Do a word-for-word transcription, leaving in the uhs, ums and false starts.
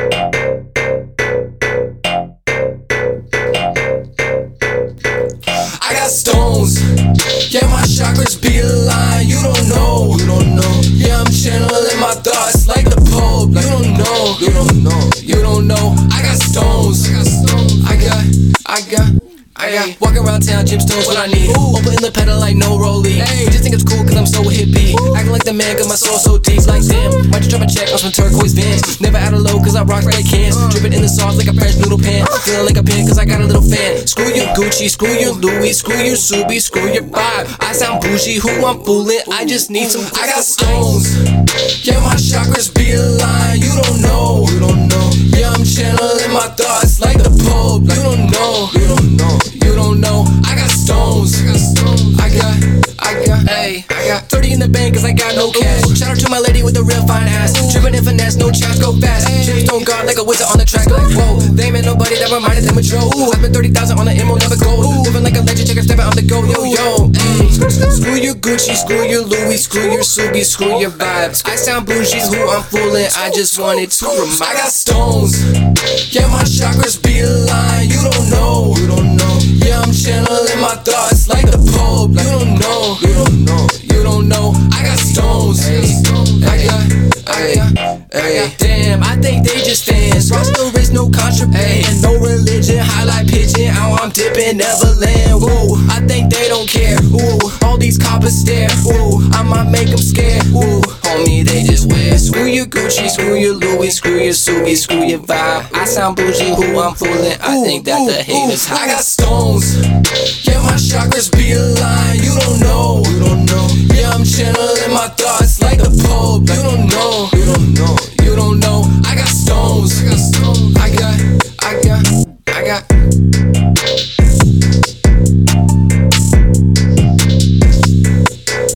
I got stones, yeah, my chakras be aligned. You don't know, you don't know. Yeah, I'm channeling my thoughts like the Pope. You don't know, you don't know, you don't know. I got stones, I got, I got. I got walking around town, gym stones, what I need. Open in the pedal like no rollie. Just think it's cool cause I'm so hippie. Acting like the man cause my soul so deep. Like damn, might just drop a check on some turquoise Vans. Never out of low cause I rock like cans. Dripping in the sauce like a fresh noodle pan. Feeling like a pin cause I got a little fan. Screw your Gucci, screw your Louis, screw your Subi, screw your vibe. I sound bougie, who I'm fooling, I just need some. I got stones, yeah, my chakras be aligned. You don't know, you don't know. Yeah, I'm channeling my thoughts like the Pope. You don't know, you don't know. You don't know, I got stones. I got, I got, hey, I got thirty in the bank cause I got no cash. Shout out to my lady with a real fine ass. Drippin' in finesse, no chaps, go fast. Gemstone guard like a wizard on the track. Like whoa, they ain't met nobody that reminded them of Joe. I spent thirty thousand on the M O, never gold. Living like a legend, check a step out on the go, yo, yo. Ay. Screw your Gucci, screw your Louis, screw your Subi, screw your vibes. I sound bougie, who I'm fooling, I just wanted to remind. I got stones, yeah, my chakras be aligned. You don't know, you don't know. Yeah, I'm channeling my thoughts like the Pope. You don't know, you don't know, you don't know. I got stones, I got, I got, I got. Damn, I think they just fans. Cross no wrist, no contraband, no religion, highlight pigeon. How I'm dipping Neverland. Whoa, I think they don't care. Ooh, all these coppers stare. Ooh, I might make them scared. Ooh, homie, they just wear. Screw your Gucci, screw your Louis, screw your Subi, screw your vibe. I sound bougie, who I'm fooling. I think that the haters high. I got stones, yeah, my chakras be aligned. You don't know, you don't know. Yeah, I'm channeling my thoughts like the Pope. You don't know, you don't know, you don't know.